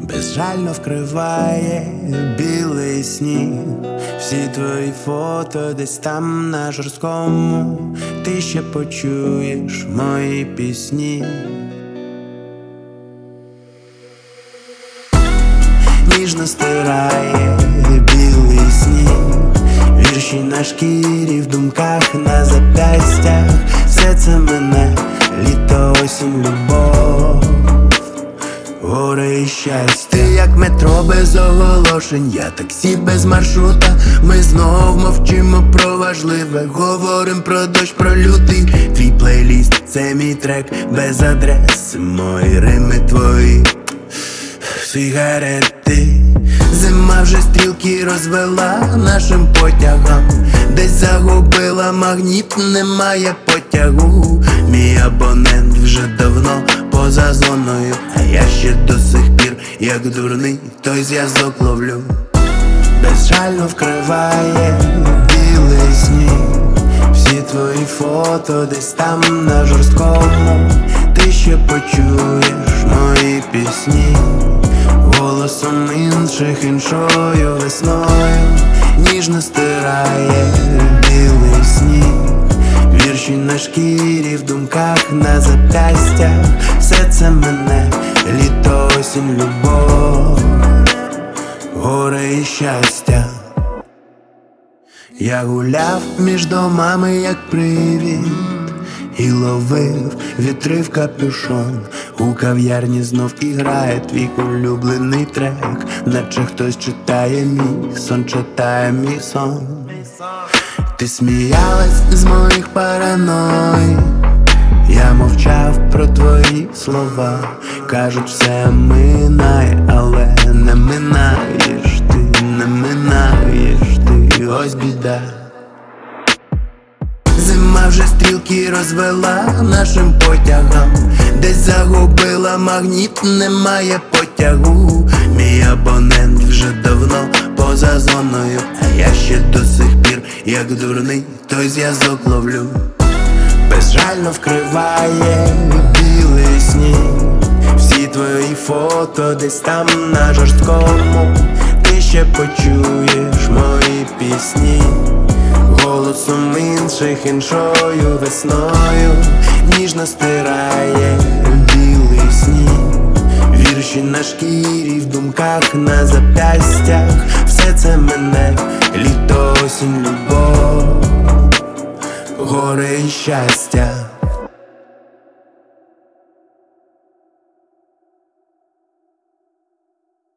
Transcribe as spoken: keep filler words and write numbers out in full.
безжально вкриває білий сніг. Всі твої фото десь там на жорсткому. Ти ще почуєш мої пісні. Ніжно стирає білий сніг, вірші на шкірі, в думках, на зап'ястях. Все це мене, літо, осінь, любов, горе і щастя. Ти як метро без оголошень, я таксі без маршрута. Ми знов мовчимо про важливе, говорим про дощ, про лютий. Твій плейліст, це мій трек без адреси, мої рими твої сигарети. Зима вже стрілки розвела нашим потягам, десь загубила магніт, немає потягу. Мій абонент вже давно поза зоною, а я ще до сих пір, як дурний, той зв'язок ловлю. Безжально вкриває білий сніг, всі твої фото десь там на жорсткому. Ти ще почуєш мої пісні голосом інших, іншою весною. Ніжно стирає білий сніг, вірші на шкірі, в думках, на зап'ястях. Все це мене, літо, осінь, любов, горе і щастя. Я гуляв між домами, як привід, і ловив вітри в капюшон. У кав'ярні знов іграє твій улюблений трек, наче хтось читає мій сон, читає мій сон. Ти сміялась з моїх параной, я мовчав про твої слова. Кажуть, все минає, але не минаєш ти, не минаєш ти, ось біда. Зима вже стрілки розвела нашим потягам, десь загубила магніт, немає потягу. Мій абонент вже давно поза зоною, а я ще до сих пір, як дурний, той зв'язок ловлю. Безжально вкриває білий сніг, всі твої фото десь там на жорсткому. Ти ще почуєш мої пісні голосом інших, іншою весною. Ніжно стирає білий сніг, вірші на шкірі, в думках, на зап'ястях. Все це мене, літо, осінь, любов, горе і щастя.